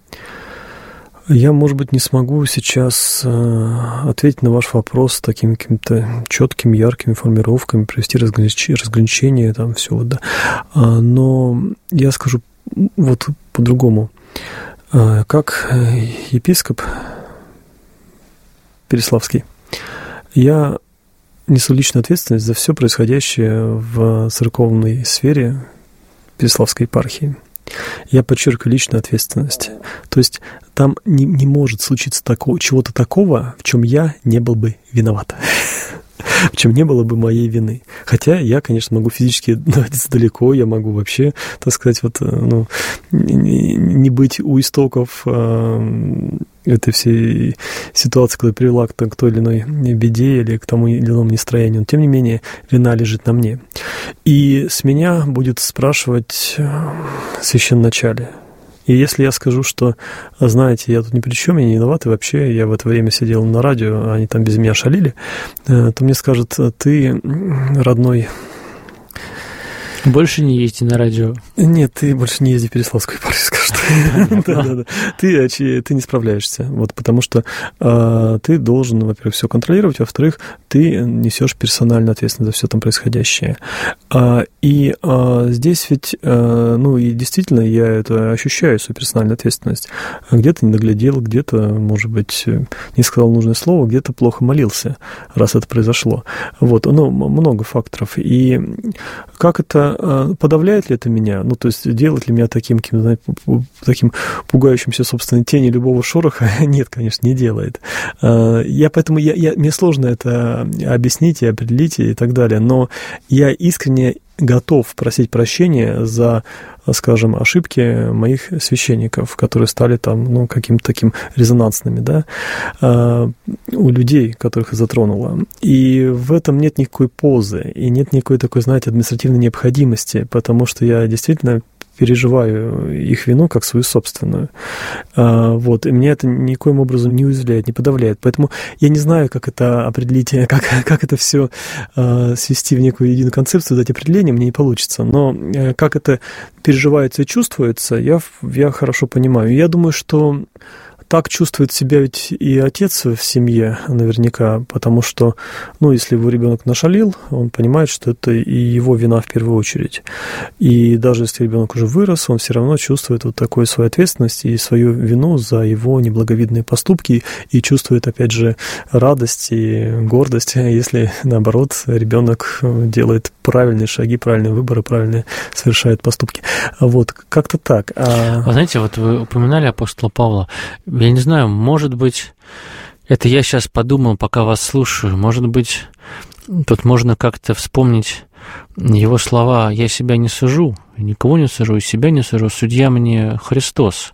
Я, может быть, не смогу сейчас ответить на ваш вопрос такими какими-то четкими, яркими формулировками, провести разграничение, там все вот, да. Но я скажу вот по-другому. Как епископ Переславский, я несу личную ответственность за все происходящее в церковной сфере Переславской епархии. Я подчеркиваю личную ответственность. То есть там не, не может случиться такого, чего-то такого, в чем я не был бы виноват, в чем не было бы моей вины. Хотя я, конечно, могу физически находиться далеко, я могу вообще, так сказать, вот, ну, не, не быть у истоков э, этой всей ситуации, которая привела к, к той или иной беде или к тому или иному нестроению. Но, тем не менее, вина лежит на мне. И с меня будет спрашивать священноначалие. И если я скажу, что, знаете, я тут ни при чем, я не виноват, и вообще я в это время сидел на радио, они там без меня шалили, то мне скажут: ты, родной... Больше не езди на радио. Нет, ты больше не езди в Переславскую епархию, скажут. Да-да-да. Ты, ты не справляешься, вот, потому что э, ты должен, во-первых, все контролировать, во-вторых, ты несешь персональную ответственность за все там происходящее. А, и а, здесь ведь, а, ну, и действительно, я это ощущаю, свою персональную ответственность. Где-то не доглядел, где-то, может быть, не сказал нужное слово, где-то плохо молился, раз это произошло. Вот, ну, много факторов. И как это подавляет ли это меня? Ну, то есть, делает ли меня таким, знаете, таким пугающимся собственной тени любого шороха? Нет, конечно, не делает. Я поэтому, я, я, мне сложно это объяснить и определить и так далее, но я искренне готов просить прощения за, скажем, ошибки моих священников, которые стали там, ну, каким-то таким резонансными, да, у людей, которых это затронуло. И в этом нет никакой позы, и нет никакой такой, знаете, административной необходимости, потому что я действительно переживаю их вину как свою собственную. Вот. И меня это никоим образом не уязвляет, не подавляет. Поэтому я не знаю, как это определить, как, как это все свести в некую единую концепцию, дать определение, мне не получится. Но как это переживается и чувствуется, я, я хорошо понимаю. Я думаю, что так чувствует себя ведь и отец в семье наверняка, потому что, ну, если его ребенок нашалил, он понимает, что это и его вина в первую очередь. И даже если ребенок уже вырос, он все равно чувствует вот такую свою ответственность и свою вину за его неблаговидные поступки и чувствует, опять же, радость и гордость, если, наоборот, ребенок делает правильные шаги, правильные выборы, правильные совершает поступки. Вот, как-то так. А... Вы знаете, вот вы упоминали апостола Павла. Я не знаю, может быть, это я сейчас подумал, пока вас слушаю, может быть, тут можно как-то вспомнить его слова: «Я себя не сужу, никого не сужу, себя не сужу, судья мне Христос».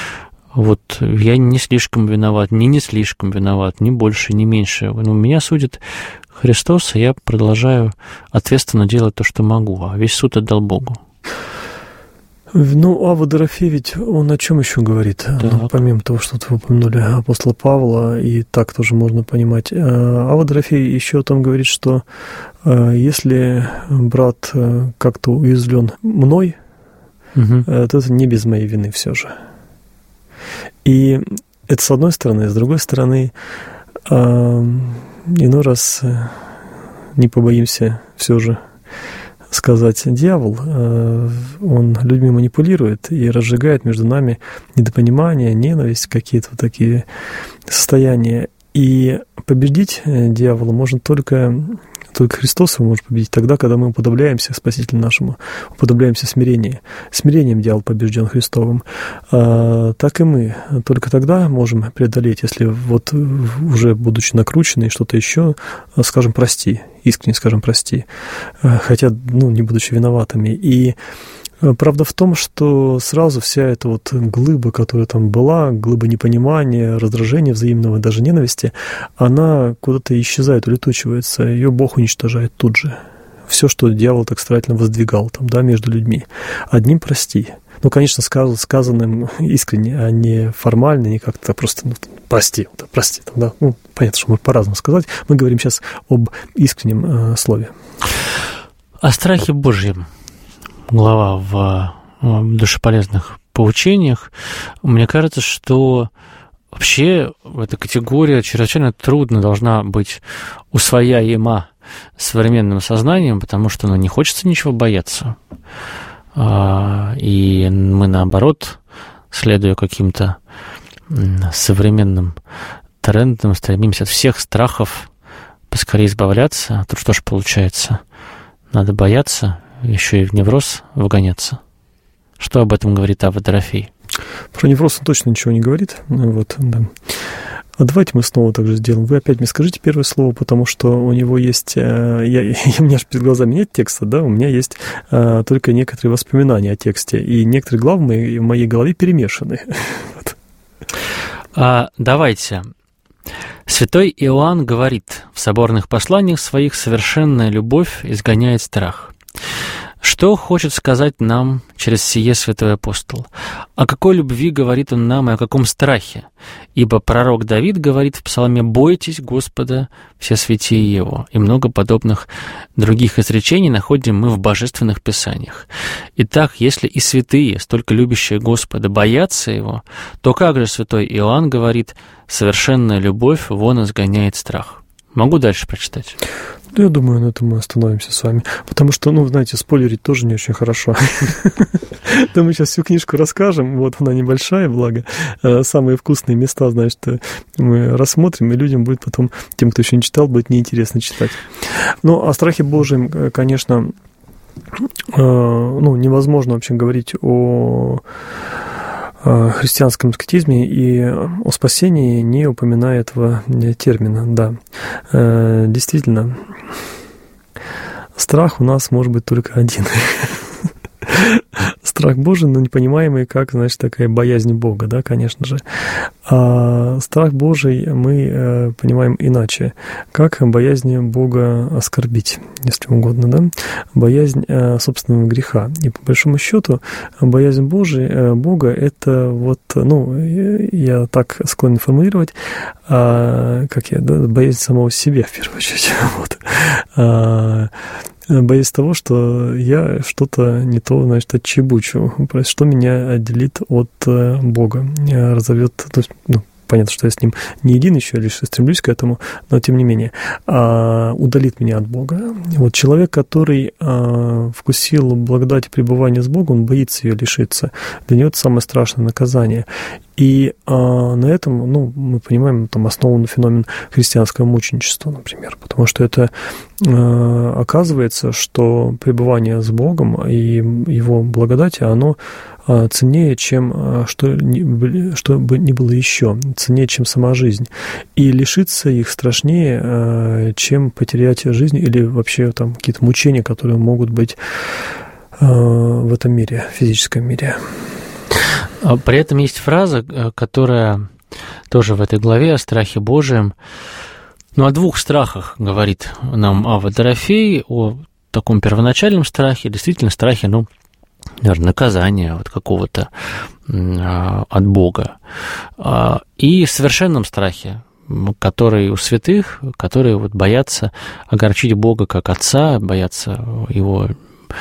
Вот я не слишком виноват, не не слишком виноват, ни больше, ни меньше. Но меня судит Христос, и я продолжаю ответственно делать то, что могу, а весь суд отдал Богу. Ну, Ава Дорофей ведь он о чем еще говорит? Ну, помимо того, что вы упомянули апостола Павла, и так тоже можно понимать. Ава Дорофей еще о том говорит, что если брат как-то уязвлен мной, угу. то это не без моей вины все же. И это с одной стороны. С другой стороны, иной раз не побоимся все же сказать, дьявол, он людьми манипулирует и разжигает между нами недопонимание, ненависть, какие-то вот такие состояния. И победить дьявола можно только, только Христос его может победить тогда, когда мы уподобляемся Спасителю нашему, уподобляемся смирению. Смирением дьявол побежден Христовым. А, так и мы только тогда можем преодолеть, если вот уже будучи накручены и что-то еще, скажем прости, искренне скажем прости, хотя, ну, не будучи виноватыми. И правда в том, что сразу вся эта вот глыба, которая там была, глыба непонимания, раздражения взаимного, даже ненависти, она куда-то исчезает, улетучивается, ее Бог уничтожает тут же. Все, что дьявол так старательно воздвигал там, да, между людьми. Одним прости. Ну, конечно, сказанным искренне, а не формально, не как-то просто ну, прости, прости. Там, да. Ну, понятно, что можно по-разному сказать. Мы говорим сейчас об искреннем э, слове. О страхе Божьем. Глава в, в душеполезных поучениях. Мне кажется, что вообще эта категория чрезвычайно трудно должна быть усвояема современным сознанием, потому что ну, не хочется ничего бояться. И мы, наоборот, следуя каким-то современным трендам, стремимся от всех страхов поскорее избавляться. А тут что ж получается? Надо бояться, еще и в невроз вгоняться. Что об этом говорит Ава Дорофей? Про невроз он точно ничего не говорит. Вот, да. А давайте мы снова так же сделаем. Вы опять мне скажите первое слово, потому что у него есть... Я, я, у меня же перед глазами нет текста, да, у меня есть а, только некоторые воспоминания о тексте, и некоторые главы в моей, в моей голове перемешаны. А, давайте. Святой Иоанн говорит в соборных посланиях своих: «Совершенная любовь изгоняет страх». Что хочет сказать нам через сие святой апостол? О какой любви говорит он нам и о каком страхе? Ибо пророк Давид говорит в псалме: «Бойтесь Господа, все святые Его». И много подобных других изречений находим мы в божественных писаниях. Итак, если и святые, столько любящие Господа, боятся Его, то как же святой Иоанн говорит: «Совершенная любовь вон изгоняет страх»? Могу дальше прочитать? Да, я думаю, на этом мы остановимся с вами. Потому что, ну, знаете, спойлерить тоже не очень хорошо. Да мы сейчас всю книжку расскажем. Вот она небольшая, благо. Самые вкусные места, значит, мы рассмотрим, и людям будет потом, тем, кто еще не читал, будет неинтересно читать. Ну, о страхе Божьем, конечно, ну, невозможно вообще говорить о христианском аскетизме и о спасении, не упоминая этого термина. Да, действительно, страх у нас может быть только один. Страх Божий, но непонимаемый как, значит, такая боязнь Бога, да, конечно же. А страх Божий мы э, понимаем иначе, как боязнь Бога оскорбить, если угодно, да, боязнь э, собственного греха. И по большому счету боязнь Божия, э, Бога — это вот, ну, я так склонен формулировать, э, как я, да, боязнь самого себя в первую очередь, вот. А, боясь того, что я что-то не то, значит, отчебучу, что меня отделит от Бога, разовьет, то есть, ну, понятно, что я с ним не един еще, лишь стремлюсь к этому, но тем не менее, удалит меня от Бога. Вот человек, который вкусил благодать пребывания с Богом, он боится ее лишиться. Для него это самое страшное наказание. И а, на этом, ну, мы понимаем, там основан феномен христианского мученичества, например, потому что это а, оказывается, что пребывание с Богом и его благодать, оно а, ценнее, чем а, что, ни, что бы ни было еще, ценнее, чем сама жизнь. И лишиться их страшнее, а, чем потерять жизнь или вообще там какие-то мучения, которые могут быть а, в этом мире, в физическом мире. При этом есть фраза, которая тоже в этой главе о страхе Божием. Ну, о двух страхах говорит нам Ава Дорофей, о таком первоначальном страхе, действительно страхе, ну, наверное, наказания вот какого-то от Бога, и совершенном страхе, который у святых, которые вот боятся огорчить Бога как Отца, боятся Его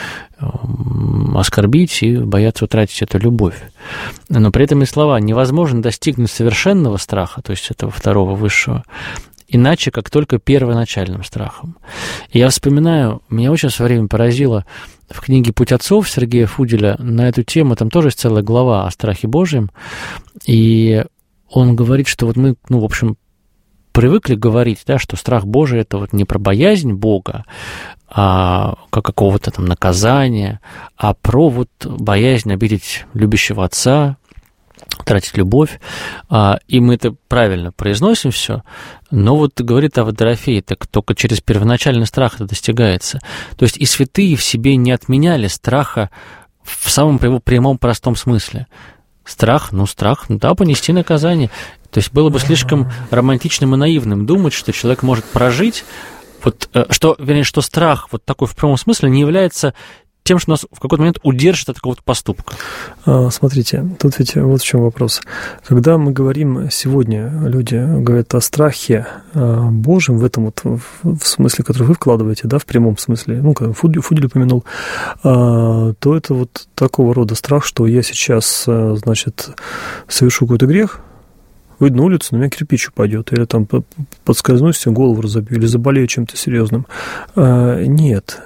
оскорбить и боятся утратить эту любовь. Но при этом и слова «невозможно достигнуть совершенного страха», то есть этого второго высшего, иначе, как только первоначальным страхом. И я вспоминаю, меня очень в свое время поразило в книге «Путь отцов» Сергея Фуделя на эту тему, там тоже есть целая глава о страхе Божьем, и он говорит, что вот мы, ну, в общем, привыкли говорить, да, что страх Божий – это вот не про боязнь Бога, а как какого-то там наказания, а про вот боязнь обидеть любящего отца, тратить любовь, и мы это правильно произносим все, но вот говорит Ава Дорофей, так только через первоначальный страх это достигается. То есть и святые в себе не отменяли страха в самом прямом простом смысле. Страх, ну страх, ну да, понести наказание. То есть было бы слишком романтичным и наивным думать, что человек может прожить, вот, что, вернее, что страх вот такой в прямом смысле не является тем, что нас в какой-то момент удержит от какого-то поступка. Смотрите, тут ведь вот в чем вопрос. Когда мы говорим сегодня, люди говорят о страхе Божьем, в этом вот в смысле, который вы вкладываете, да, в прямом смысле, ну, когда Фудель, Фудель упомянул, то это вот такого рода страх, что я сейчас, значит, совершу какой-то грех, выйду на улицу, на меня кирпич упадет, или там подскользнусь, голову разобью, или заболею чем-то серьезным. Нет.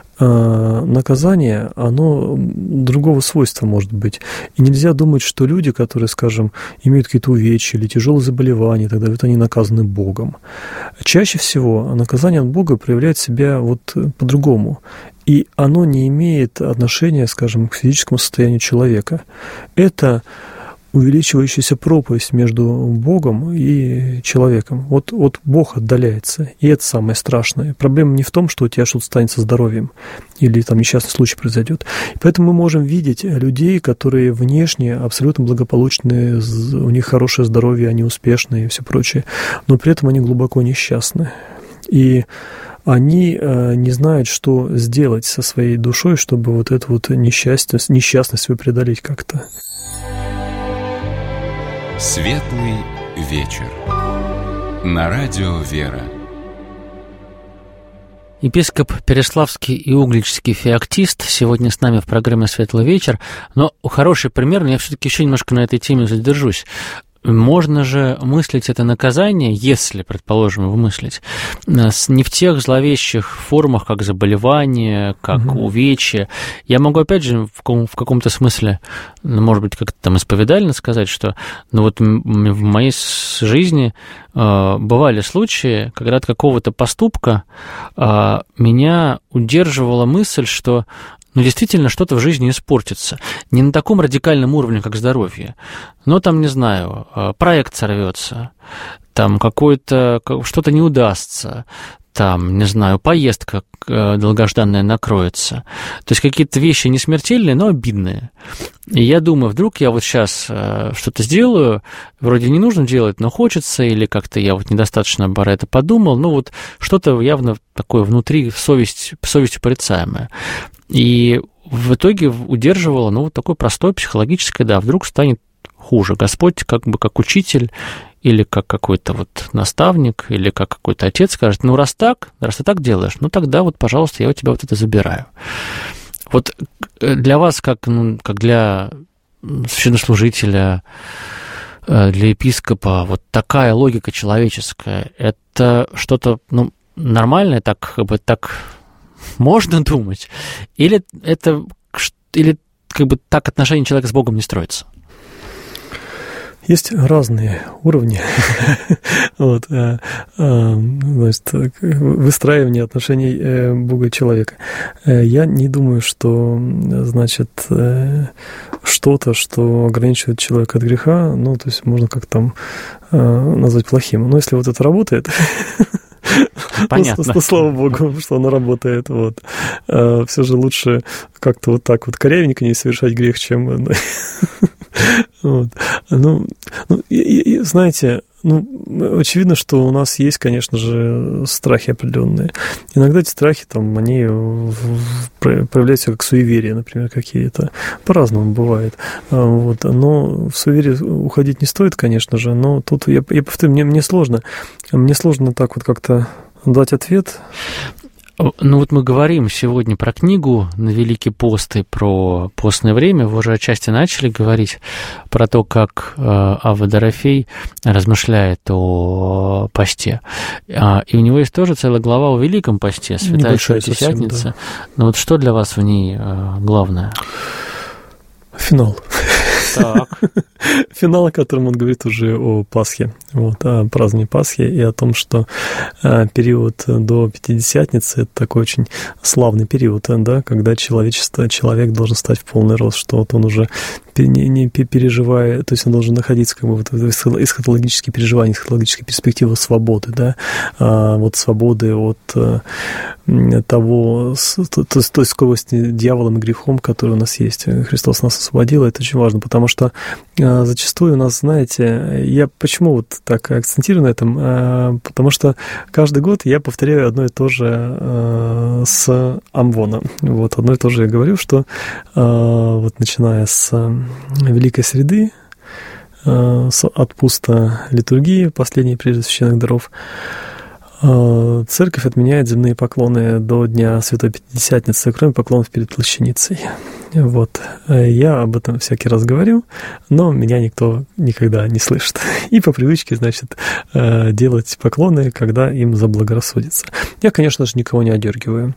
Наказание, оно другого свойства может быть. И нельзя думать, что люди, которые, скажем, имеют какие-то увечья или тяжелые заболевания, тогда вот они наказаны Богом. Чаще всего наказание от Бога проявляет себя вот по-другому. И оно не имеет отношения, скажем, к физическому состоянию человека. Это увеличивающаяся пропасть между Богом и человеком. Вот, вот Бог отдаляется, и это самое страшное. Проблема не в том, что у тебя что-то станет со здоровьем, или там несчастный случай произойдет. И поэтому мы можем видеть людей, которые внешне абсолютно благополучные, у них хорошее здоровье, они успешные и все прочее, но при этом они глубоко несчастны. И они не знают, что сделать со своей душой, чтобы вот эту вот несчастность, несчастность свою преодолеть как-то. Светлый вечер. На радио «Вера». Епископ Переславский и Угличский феоктист сегодня с нами в программе «Светлый вечер». Но хороший пример, но я все-таки еще немножко на этой теме задержусь. Можно же мыслить это наказание, если, предположим, его мыслить, не в тех зловещих формах, как заболевание, как угу. увечье. Я могу, опять же, в, каком- в каком-то смысле, может быть, как-то там исповедально сказать, что ну вот в моей жизни э, бывали случаи, когда от какого-то поступка э, меня удерживала мысль, что ну, действительно, что-то в жизни испортится. Не на таком радикальном уровне, как здоровье. Но там, не знаю, проект сорвется, там какое-то, что-то не удастся, там, не знаю, поездка долгожданная накроется. То есть какие-то вещи не смертельные, но обидные. И я думаю, вдруг я вот сейчас что-то сделаю, вроде не нужно делать, но хочется, или как-то я вот недостаточно про это подумал, ну вот что-то явно такое внутри, совесть, совестью порицаемое. И в итоге удерживало, ну, вот такое простое психологическое, да, вдруг станет хуже. Господь как бы как учитель или как какой-то вот наставник, или как какой-то отец скажет, ну, раз так, раз ты так делаешь, ну, тогда вот, пожалуйста, я у тебя вот это забираю. Вот для вас, как, ну, как для священнослужителя, для епископа, вот такая логика человеческая, это что-то, ну, нормальное, так, как бы, так можно думать? Или это, или как бы так отношение человека с Богом не строится? Есть разные уровни вот, значит, выстраивания отношений Бога и человека. Я не думаю, что значит, что-то, что ограничивает человека от греха, ну, то есть можно как-то там назвать плохим. Но если вот это работает, понятно. Ну, слава Богу, что оно работает. Вот. А, все же лучше как-то вот так вот корявенько не совершать грех, чем... Вот. Ну, ну и, и, знаете, Ну, очевидно, что у нас есть, конечно же, страхи определенные. Иногда эти страхи, там, они проявляются как суеверия, например, какие-то. По-разному бывает. Вот. Но в суеверие уходить не стоит, конечно же, но тут, я, я повторю, мне, мне сложно. Мне сложно так вот как-то дать ответ. Ну вот мы говорим сегодня про книгу на Великий пост и про постное время. Вы уже отчасти начали говорить про то, как Авва Дорофей размышляет о посте. И у него есть тоже целая глава о Великом посте, Святая Пятидесятница. Да. Но вот что для вас в ней главное? Финал. Так. Финал, о котором он говорит уже о Пасхе, вот, о праздновании Пасхи и о том, что э, период до Пятидесятницы – это такой очень славный период, да, когда человечество, человек должен стать в полный рост, что вот он уже не, не переживая, то есть он должен находиться как бы вот в эсхатологические переживания, эсхатологические перспективы свободы, да, а, вот свободы от а, того, то, то, той скорости дьяволом и грехом, который у нас есть. Христос нас освободил, это очень важно, потому что а, зачастую у нас, знаете, я почему вот так акцентирую на этом, а, потому что каждый год я повторяю одно и то же а, с Амвона. Вот, одно и то же я говорю, что а, вот начиная с Великой Среды, с отпуска литургии, последней прежде священных даров, церковь отменяет земные поклоны до Дня Святой Пятидесятницы, кроме поклонов перед плащаницей. Вот. Я об этом всякий раз говорю, но меня никто никогда не слышит. И по привычке, значит, делать поклоны, когда им заблагорассудится. Я, конечно же, никого не одергиваю.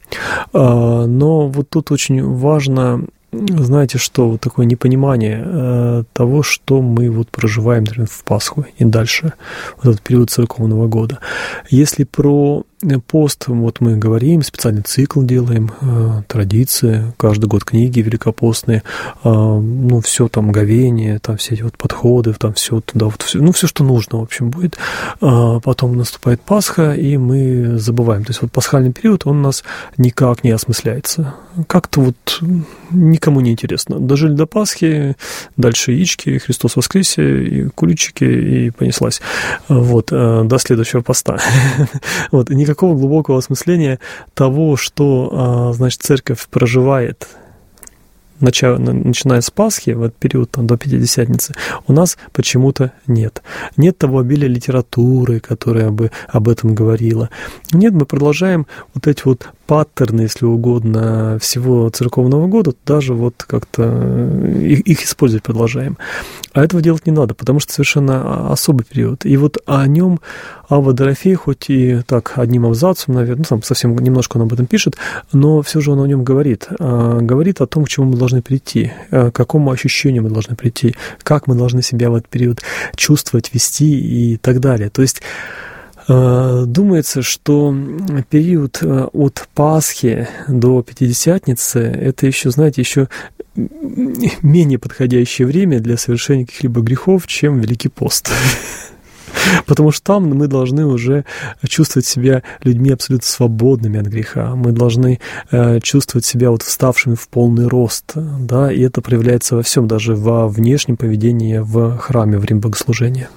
Но вот тут очень важно, знаете, что вот такое непонимание э, того, что мы вот проживаем, например, в Пасху и дальше, вот этот период церковного года. Если про пост вот мы говорим, специальный цикл делаем, э, традиции, каждый год книги великопостные, э, ну, все там говение, там все эти вот подходы, там все туда, вот все, ну, все, что нужно, в общем, будет. А потом наступает Пасха, и мы забываем. То есть вот пасхальный период, он у нас никак не осмысляется. Как-то вот никому не интересно. Дожили до Пасхи, дальше яички, Христос воскресе, и куличики, и понеслась. Вот, до следующего поста. Вот, никакого глубокого осмысления того, что, значит, церковь проживает, начиная с Пасхи, в этот период там, до Пятидесятницы, у нас почему-то нет. Нет того обилия литературы, которая бы об этом говорила. Нет, мы продолжаем вот эти вот паттерны, если угодно, всего церковного года, даже вот как-то их, их использовать продолжаем. А этого делать не надо, потому что совершенно особый период. И вот о нем Авва Дорофей, хоть и так одним абзацем, наверное, ну, там совсем немножко он об этом пишет, но все же он о нем говорит. Говорит о том, к чему мы должны прийти, к какому ощущению мы должны прийти, как мы должны себя в этот период чувствовать, вести и так далее. То есть думается, что период от Пасхи до Пятидесятницы – это еще, знаете, еще менее подходящее время для совершения каких-либо грехов, чем Великий пост. Потому что там мы должны уже чувствовать себя людьми абсолютно свободными от греха. Мы должны чувствовать себя вот вставшими в полный рост. Да? И это проявляется во всем, даже во внешнем поведении в храме, во время богослужения.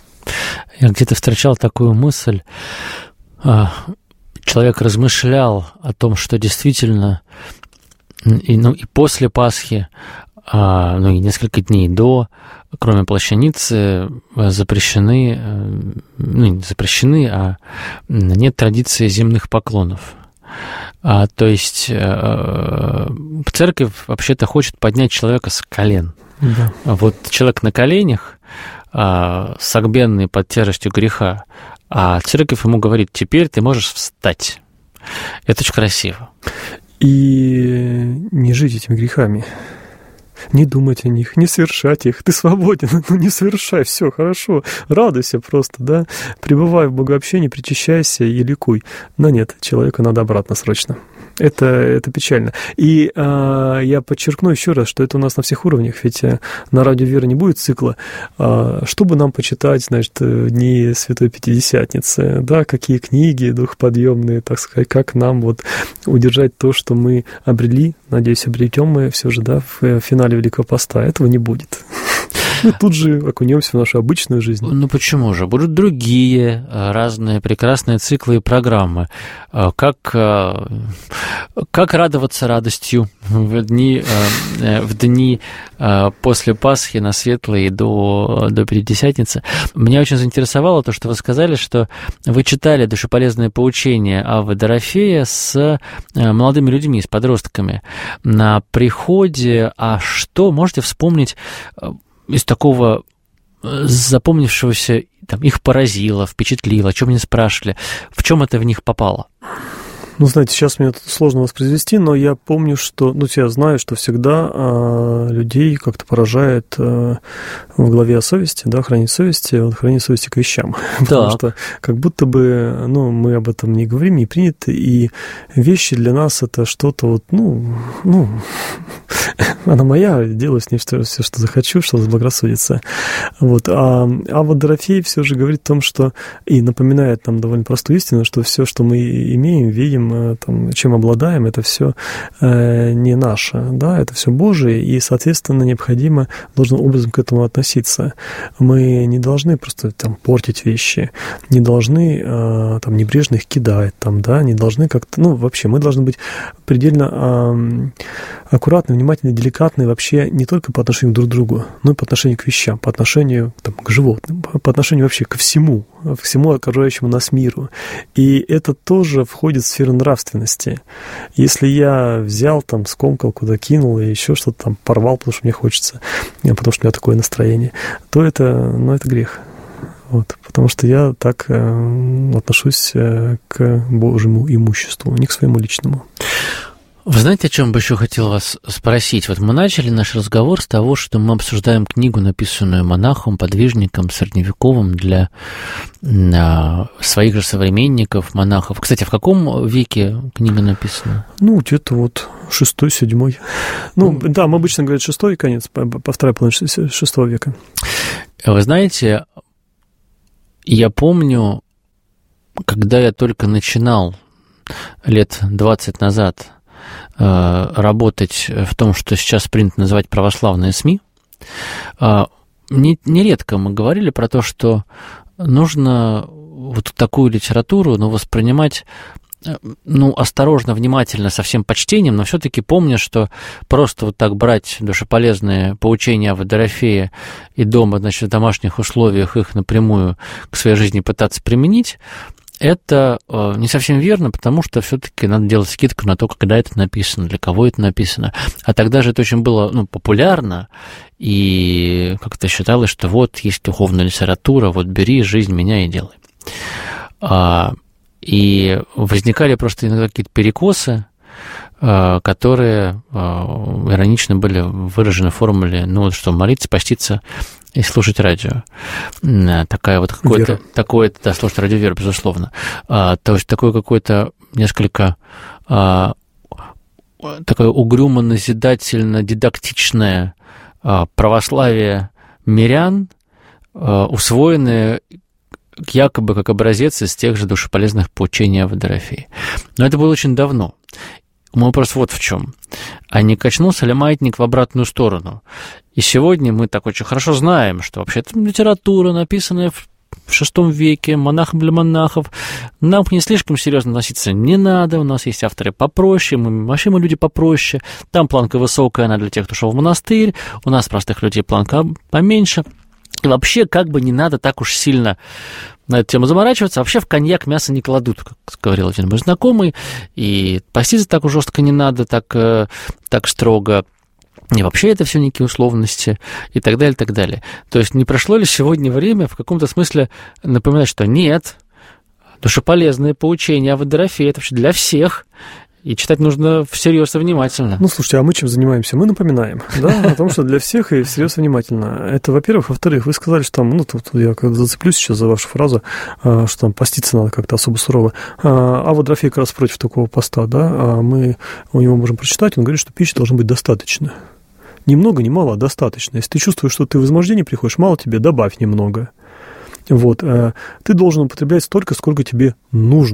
Я где-то встречал такую мысль. Человек размышлял о том, что действительно и, ну, и после Пасхи, ну и несколько дней до, кроме плащаницы, запрещены, ну не запрещены, а нет традиции земных поклонов. А, то есть церковь вообще-то хочет поднять человека с колен. Да. Вот человек на коленях, согбенный под тяжестью греха, а церковь ему говорит: теперь ты можешь встать. Это очень красиво. И не жить этими грехами, не думать о них, не совершать их. Ты свободен, ну не совершай, все хорошо, радуйся просто, да, пребывай в богообщении, причащайся и ликуй. Но нет, человеку надо обратно срочно. Это, это печально. И а, я подчеркну еще раз, что это у нас на всех уровнях, ведь на радио «Вера» не будет цикла, а, чтобы нам почитать, значит, дни Святой Пятидесятницы, да, какие книги духоподъемные, так сказать, как нам вот удержать то, что мы обрели, надеюсь, обретем мы все же, да, в финале Великого Поста. Этого не будет. мы тут же окунемся в нашу обычную жизнь. Ну почему же? Будут другие разные прекрасные циклы и программы. Как, как радоваться радостью в дни, в дни после Пасхи на Светлые до, до Пятидесятницы. Меня очень заинтересовало то, что вы сказали, что вы читали душеполезные поучения Аввы Дорофея с молодыми людьми, с подростками на приходе. А что можете вспомнить из такого запомнившегося, там, их поразило, впечатлило, о чем они спрашивали, в чем это в них попало? Ну, знаете, сейчас мне это сложно воспроизвести, но я помню, что, ну, я знаю, что всегда а, людей как-то поражает а, в главе о совести, да, хранить совести, вот, хранить совести к вещам. Да. Потому что как будто бы, ну, мы об этом не говорим, не принято, и вещи для нас это что-то вот, ну, ну, она моя, делаю с ней все, все, что захочу, что заблагорассудится. Вот. А Авва Дорофей все же говорит о том, что, и напоминает нам довольно простую истину, что все, что мы имеем, видим, там, чем обладаем, это все э, не наше, да, это все Божие, и, соответственно, необходимо должным образом к этому относиться. Мы не должны просто там портить вещи, не должны э, там небрежно их кидать, там, да, не должны как-то, ну, вообще, мы должны быть предельно э, аккуратны, внимательны, деликатны вообще не только по отношению друг к другу, но и по отношению к вещам, по отношению там, к животным, по отношению вообще ко всему, ко всему окружающему нас миру. И это тоже входит в сферу нравственности. Если я взял, там, скомкал, куда кинул, и еще что-то там порвал, потому что мне хочется, потому что у меня такое настроение, то это, ну, это грех. Вот, потому что я так э, отношусь э, к Божьему имуществу, не к своему личному. Вы знаете, о чем бы еще хотел вас спросить? Вот мы начали наш разговор с того, что мы обсуждаем книгу, написанную монахом, подвижником, средневековым для а, своих же современников, монахов. Кстати, в каком веке книга написана? Ну, где-то вот шестой, седьмой. Ну, mm. да, мы обычно говорят шестой конец, по, по второй половине шестого века. Вы знаете, я помню, когда я только начинал лет двадцать назад работать в том, что сейчас принято называть православные СМИ, нередко мы говорили про то, что нужно вот такую литературу, ну, воспринимать, ну, осторожно, внимательно, со всем почтением, но все-таки помня, что просто вот так брать душеполезные поучения Аввы Дорофея и дома, значит, в домашних условиях их напрямую к своей жизни пытаться применить, это не совсем верно, потому что все-таки надо делать скидку на то, когда это написано, для кого это написано. А тогда же это очень было, ну, популярно, и как-то считалось, что вот есть духовная литература, вот бери, жизнь меняй и делай. И возникали просто иногда какие-то перекосы, которые иронично были выражены в формуле, ну, что молиться, поститься и слушать радио. Такая вот какое-то, такое, да, слушать радио вера, безусловно. А, то есть такое какое-то несколько а, такое угрюмо-назидательно-дидактичное а, православие мирян, а, усвоенное якобы как образец из тех же душеполезных поучений Аввы Дорофея. Но это было очень давно. Мой вопрос вот в чем. А не качнулся ли маятник в обратную сторону? И сегодня мы так очень хорошо знаем, что вообще-то литература, написанная в шестом веке, монахом для монахов, нам к ней слишком серьезно относиться не надо, у нас есть авторы попроще, мы, вообще мы люди попроще, там планка высокая, она для тех, кто шел в монастырь, у нас простых людей планка поменьше. И вообще как бы не надо так уж сильно на эту тему заморачиваться. Вообще в коньяк мясо не кладут, как говорил один мой знакомый, и поститься так уж жестко не надо, так, так строго. И вообще это все некие условности, и так далее, и так далее. То есть не прошло ли сегодня время в каком-то смысле напоминать, что нет, душеполезные поучения Аввы Дорофея — это вообще для всех, и читать нужно всерьез и внимательно. Ну, слушайте, а мы чем занимаемся? Мы напоминаем, да, о том, что для всех и всерьез и внимательно. Это, во-первых. Во-вторых, вы сказали, что там, ну, тут я зацеплюсь сейчас за вашу фразу, что там поститься надо как-то особо сурово. Авва Дорофей как раз против такого поста, да, мы у него можем прочитать, он говорит, что пищи должно быть достаточно. Ни много, ни мало, а достаточно. Если ты чувствуешь, что ты в измождение приходишь, мало тебе, добавь немного. Вот. Ты должен употреблять столько, сколько тебе нужно.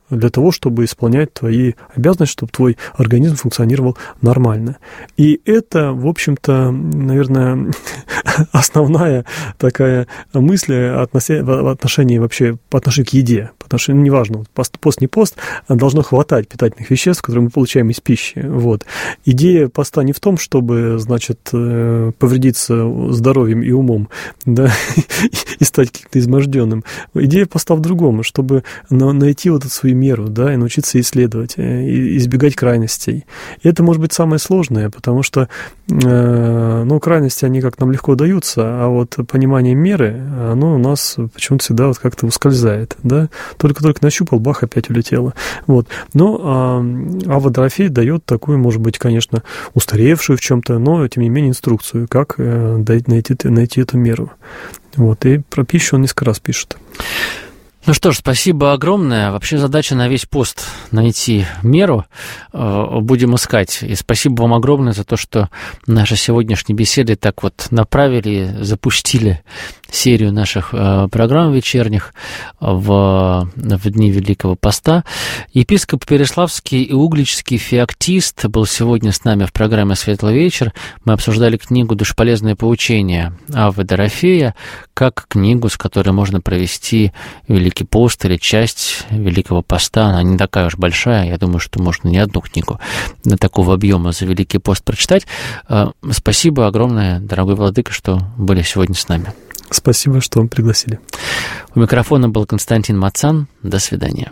для того, чтобы исполнять твои обязанности, чтобы твой организм функционировал нормально. И это, в общем-то, наверное, основная такая мысль в отношении вообще, по отношению к еде. Потому что, ну, неважно, пост, пост, не пост, должно хватать питательных веществ, которые мы получаем из пищи. Вот. Идея поста не в том, чтобы, значит, повредиться здоровьем и умом, да, и стать как-то изможденным. Идея поста в другом, чтобы найти вот эту свою меру, да, и научиться исследовать, и избегать крайностей. И это может быть самое сложное, потому что, ну, крайности, они как нам легко даются, а вот понимание меры, оно у нас почему-то всегда вот как-то ускользает, да. Только-только нащупал, бах, опять улетело. Вот. Но а, Ава Дорофей дает такую, может быть, конечно, устаревшую в чем-то, но, тем не менее, инструкцию, как э, найти, найти эту меру. Вот. И про пищу он несколько раз пишет. Ну что ж, спасибо огромное. Вообще задача на весь пост найти меру. Будем искать. И спасибо вам огромное за то, что наши сегодняшние беседы так вот направили, запустили серию наших программ вечерних в, в дни Великого Поста. Епископ Переславский и Угличский феоктист был сегодня с нами в программе «Светлый вечер». Мы обсуждали книгу «Душеполезное поучение» Аввы Дорофея, как книгу, с которой можно провести Великий пост или часть Великого Поста. Она не такая уж большая. Я думаю, что можно не одну книгу такого объема за Великий пост прочитать. Спасибо огромное, дорогой владыка, что были сегодня с нами. Спасибо, что пригласили. У микрофона был Константин Мацан. До свидания.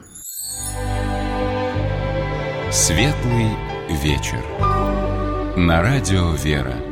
Светлый вечер. На радио «Вера».